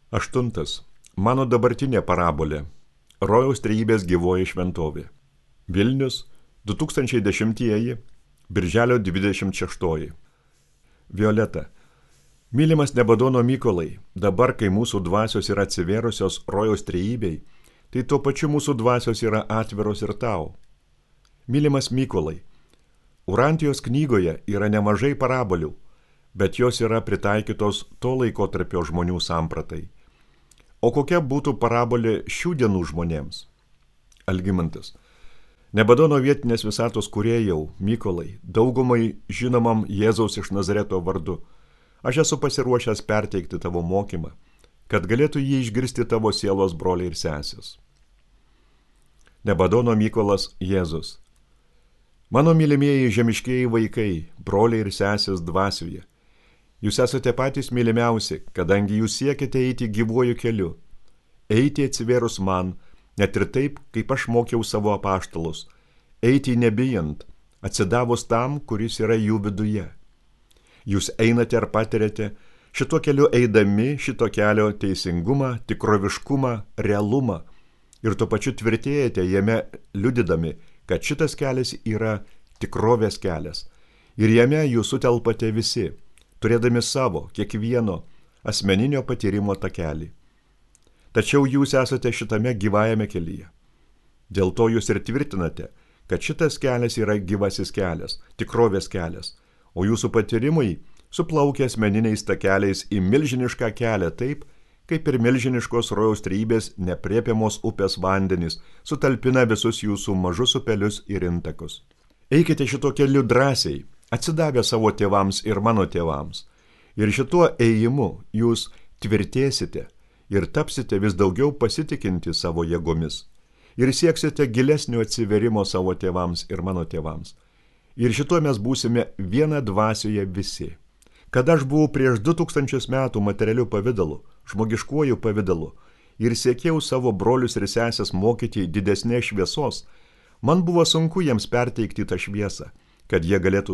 8. Mano dabartinė parabolė. Rojaus trejybės gyvoji šventovė. Vilnius, 2010, birželio 26. Violeta. Mylimas Nebadono Mykolai, dabar, kai mūsų dvasios yra atsivėrusios Rojaus trejybei, tai tuo pačiu mūsų dvasios yra atviros ir tau. Mylimas Mykolai, Urantijos knygoje yra nemažai parabolių, bet jos yra pritaikytos to laikotarpio žmonių sampratai. O kokia būtų parabolė šių dienų žmonėms? Algimantas. Nebadono vietinės visatos kūrėjau, Mykolai, daugumai žinomam Jėzaus iš Nazareto vardu, aš esu pasiruošęs perteikti tavo mokymą, kad galėtų jį išgirsti tavo sielos broliai ir sesės. Nebadono Mykolas Jėzus. Mano mylimieji žemiškieji vaikai, broliai ir sesės dvasioje, jūs esate patys mylimiausi, kadangi jūs siekite eiti gyvuoju keliu, eiti atsivėrus man, net ir taip, kaip aš mokiau savo apaštalus, eiti nebijant, atsidavus tam, kuris yra jų viduje. Jūs einate ar patiriate, šito keliu eidami, šito kelio teisingumą, tikroviškumą, realumą ir tuo pačiu tvirtėjate jame liudydami, kad šitas kelias yra tikrovės kelias ir jame jūs sutelpate visi, turėdami savo, kiekvieno asmeninio patyrimo takelį. Tačiau jūs esate šitame gyvajame kelyje. Dėl to jūs ir tvirtinate, kad šitas kelias yra gyvasis kelias, tikrovės kelias, o jūsų patyrimai suplaukia asmeniniais takeliais į milžinišką kelią taip, kaip ir milžiniškos Rojaus trejybės nepriepiamos upės vandenys sutalpina visus jūsų mažus upelius ir intakus. Eikite šito keliu drąsiai, atsidavę savo tėvams ir mano tėvams, ir šituo ėjimu jūs tvirtėsite ir tapsite vis daugiau pasitikinti savo jėgomis, ir sieksite gilesnio atsiverimo savo tėvams ir mano tėvams. Ir šituo mes būsime viena dvasioje visi. Kad aš buvau prieš 2000 metų materialiu pavidalu, žmogiškuoju pavidalu, ir siekiau savo brolius ir sesės mokyti didesnės šviesos, man buvo sunku jiems perteikti tą šviesą, kad jie galėtų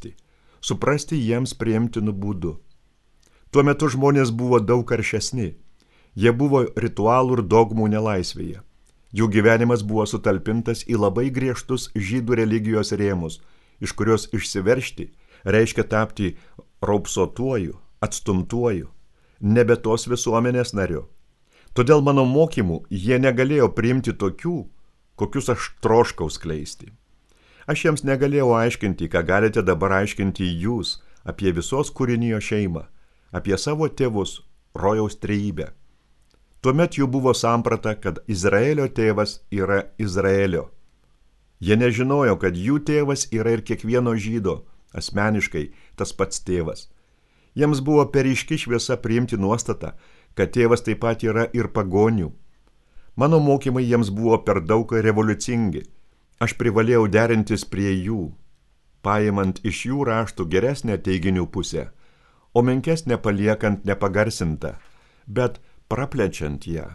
suprasti jiems priimtinu būdu. Tuo metu žmonės buvo daug karšesni, jie buvo ritualų ir dogmų nelaisvėje. Jų gyvenimas buvo sutalpintas į labai griežtus žydų religijos rėmus, iš kurios išsiveržti reiškia tapti raupsuotuoju, atstumtuoju, nebe tos visuomenės nariu. Todėl mano mokymų jie negalėjo priimti tokių, kokius aš troškau skleisti. Aš jiems negalėjau aiškinti, ką galite dabar aiškinti jūs apie visos kūrinijo šeimą, apie savo tėvus, Rojaus trejybę. Tuomet jų buvo samprata, kad Izraelio tėvas yra Izraelio. Jie nežinojo, kad jų tėvas yra ir kiekvieno žydo, asmeniškai tas pats tėvas. Jiems buvo per ryški šviesa priimti nuostatą, kad tėvas taip pat yra ir pagonių. Mano mokymai jiems buvo per daug revoliucingi. Aš privalėjau derintis prie jų, paimant iš jų raštų geresnę teiginių pusę, o menkesnę paliekant nepagarsintą, bet praplečiant ją.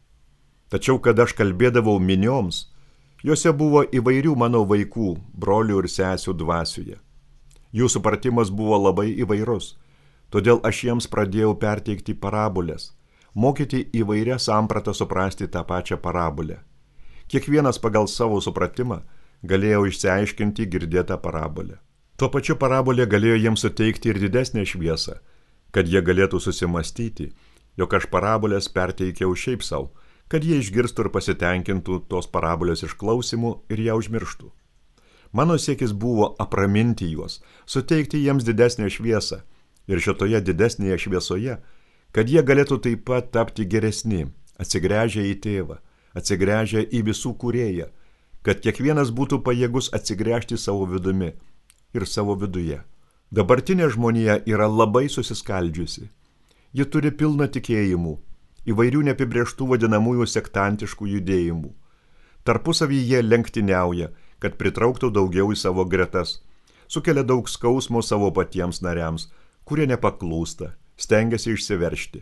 Tačiau, kad aš kalbėdavau minioms, juose buvo įvairių mano vaikų, brolių ir sesių dvasioje. Jų supratimas buvo labai įvairus, todėl aš jiems pradėjau perteikti parabolės, mokyti įvairią sampratą suprasti tą pačią parabolę. Kiekvienas pagal savo supratimą galėjo išsiaiškinti girdėtą parabolę. Tuo pačiu parabolė galėjo jiems suteikti ir didesnę šviesą, kad jie galėtų susimastyti, jog aš parabolės perteikiau šiaip savo, kad jie išgirstų ir pasitenkintų tos parabolės išklausimų ir ją užmirštų. Mano siekis buvo apraminti juos, suteikti jiems didesnę šviesą ir šitoje didesnėje šviesoje, kad jie galėtų taip pat tapti geresni, atsigręžę į tėvą, atsigręžę į visų kūrėją, kad kiekvienas būtų pajėgus atsigręžti savo vidumi ir savo viduje. Dabartinė žmonija yra labai susiskaldžiusi. Ji turi pilną tikėjimų, įvairių neapibrėžtų vadinamųjų sektantiškų judėjimų. Tarpusavyje lenktyniauja, kad pritrauktų daugiau į savo gretas, sukelia daug skausmo savo patiems nariams, kurie nepaklūsta, stengiasi išsiveržti.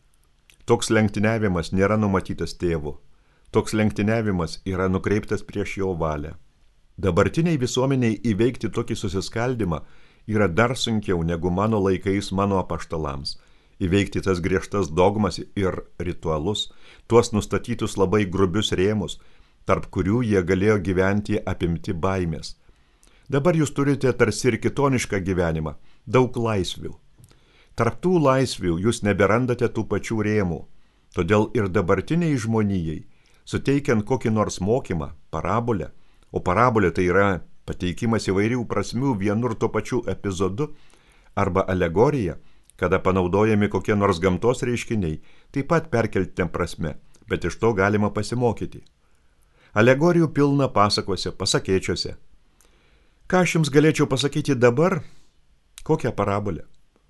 Toks lenktyniavimas nėra numatytas tėvo, toks lenktyniavimas yra nukreiptas prieš jo valią. Dabartiniai visuomeniai įveikti tokį susiskaldimą yra dar sunkiau negu mano laikais mano apaštalams, įveikti tas griežtas dogmas ir ritualus, tuos nustatytus labai grubius rėmus, tarp kurių jie galėjo gyventi apimti baimės. Dabar jūs turite tarsi ir kitonišką gyvenimą, daug laisvių. Tarp tų laisvių jūs neberandate tų pačių rėmų, todėl ir dabartiniai žmonijai, suteikiant kokį nors mokymą, parabolę, o parabolė tai yra pateikimas įvairių prasmių vienu ir tuo pačiu epizodu, arba alegorija, kada panaudojami kokie nors gamtos reiškiniai, taip pat perkeltine prasme, bet iš to galima pasimokyti. Alegorijų pilna pasakose, pasakėčiose. Ką aš jums galėčiau pasakyti dabar? Kokią parabolę?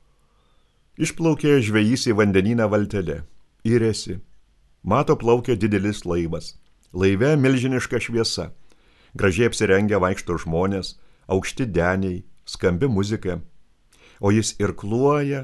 Išplaukė žvejys į vandenyną valtele, iriasi. Mato plaukia didelis laivas. Laive milžiniška šviesa. Gražiai apsirengę vaikšto žmonės, aukšti deniai, skambi muzika. O jis irkluoja.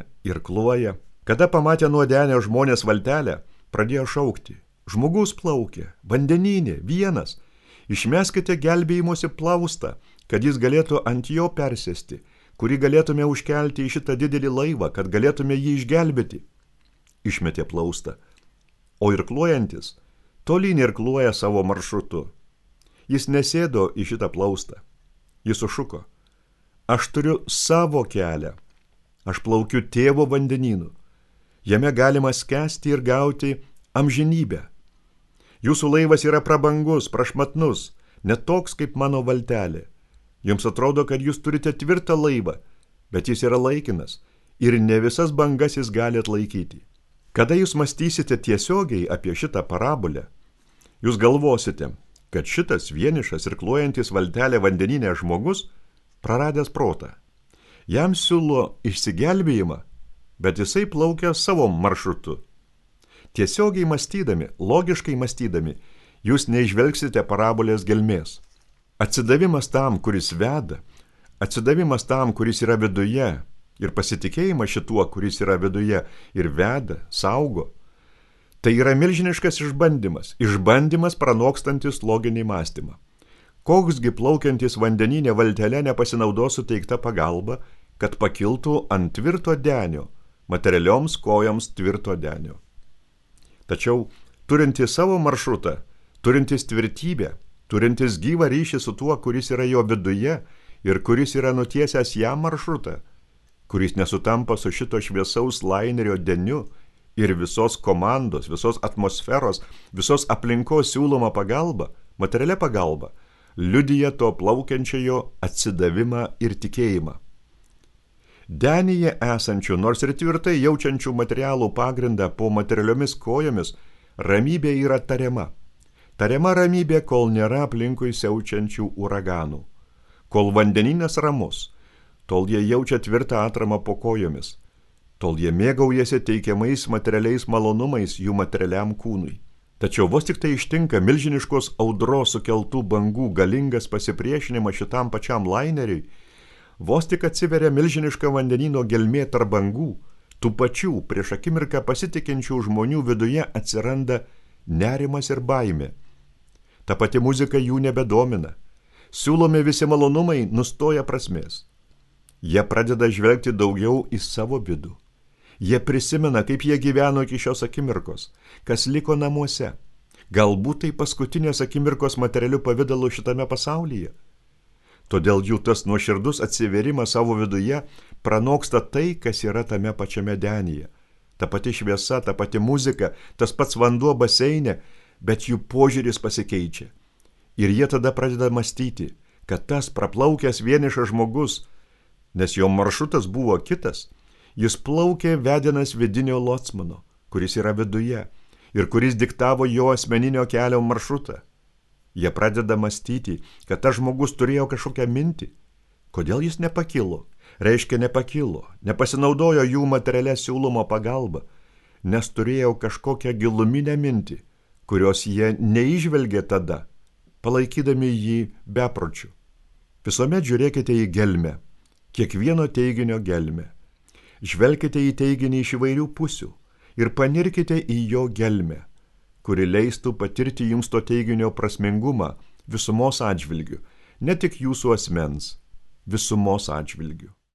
Kada pamatė nuo denio žmonės valtelę, pradėjo šaukti. Žmogus plaukia, vandenynė, vienas. Išmeskite gelbėjimosi plaustą, kad jis galėtų ant jo persėsti, kurį galėtume užkelti į šitą didelį laivą, kad galėtume jį išgelbėti. Išmetė plaustą. O irkluojantis tolyn irkluoja savo maršrutu. Jis nesėdo į šitą plaustą. Jis sušuko. Aš turiu savo kelią. Aš plaukiu tėvo vandenynu. Jame galima skęsti ir gauti amžinybę. Jūsų laivas yra prabangus, prašmatnus, ne toks kaip mano valtelė. Jums atrodo, kad jūs turite tvirtą laivą, bet jis yra laikinas ir ne visas bangas jis gali atlaikyti. Kada jūs mąstysite tiesiogiai apie šitą parabolę, jūs galvosite, kad šitas vienišas irkluojantis valtelę vandeninė žmogus praradęs protą. Jam siūlo išsigelbėjimą, bet jisai plaukia savo maršrutu. Tiesiogiai mąstydami, logiškai mąstydami, jūs neižvelgsite parabolės gelmės. Atsidavimas tam, kuris veda, atsidavimas tam, kuris yra viduje, ir pasitikėjimas šituo, kuris yra viduje ir veda, saugo, tai yra milžiniškas išbandymas pranokstantis loginį mąstymą. Koksgi plaukiantis vandeninė valtelė nepasinaudos suteikta pagalba, kad pakiltų ant tvirto denio, materialioms kojoms tvirto denio. Tačiau, turintis savo maršrutą, turintis tvirtybę, turintis gyvą ryšį su tuo, kuris yra jo viduje ir kuris yra nutiesęs jam maršrutą, kuris nesutampa su šito šviesaus lainerio deniu ir visos komandos, visos atmosferos, visos aplinkos siūloma pagalba, materialia pagalba, liudija to plaukiančiojo atsidavimą ir tikėjimą. Denyje esančių, nors ir tvirtai jaučiančių materialų pagrindą po materialiomis kojomis, ramybė yra tariama. Tariama ramybė, kol nėra aplinkui siaučiančių uraganų. Kol vandeninas ramus, tol jie jaučia tvirtą atramą po kojomis, tol jie mėgaujasi teikiamais materialiais malonumais jų materialiam kūnui. Tačiau vos tik tai ištinka milžiniškos audros sukeltų bangų galingas pasipriešinimas šitam pačiam laineriui, vos tik atsiveria milžiniška vandenino gelmė tarp bangų, tų pačių prieš akimirką pasitikinčių žmonių viduje atsiranda nerimas ir baimė. Ta pati muzika jų nebedomina. Siūlomi visi malonumai nustoja prasmės. Jie pradeda žvelgti daugiau į savo vidų. Jie prisimena, kaip jie gyveno iki šios akimirkos, kas liko namuose. Galbūt tai paskutinės akimirkos materialių pavidalų šitame pasaulyje. Todėl jų tas nuoširdus atsivėrimas savo viduje pranoksta tai, kas yra tame pačiame denyje. Ta pati šviesa, ta pati muzika, tas pats vanduo baseine, bet jų požiūris pasikeičia. Ir jie tada pradeda mąstyti, kad tas praplaukęs vienišas žmogus, nes jo maršrutas buvo kitas, jis plaukė vedinas vidinio locmano, kuris yra viduje ir kuris diktavo jo asmeninio kelio maršrutą. Jie pradeda mąstyti, kad tas žmogus turėjo kažkokią mintį. Kodėl jis nepakilo? Reiškia nepakilo, nepasinaudojo jų materialia siūloma pagalba, nes turėjo kažkokią giluminę mintį, kurios jie neižvelgė tada, palaikydami jį bepročiu. Visuomet žiūrėkite į gelmę, kiekvieno teiginio gelmę. Žvelkite į teiginį iš įvairių pusių ir panirkite į jo gelmę, kuri leistų patirti jums to teiginio prasmingumą visumos atžvilgiu, ne tik jūsų asmens, visumos atžvilgiu.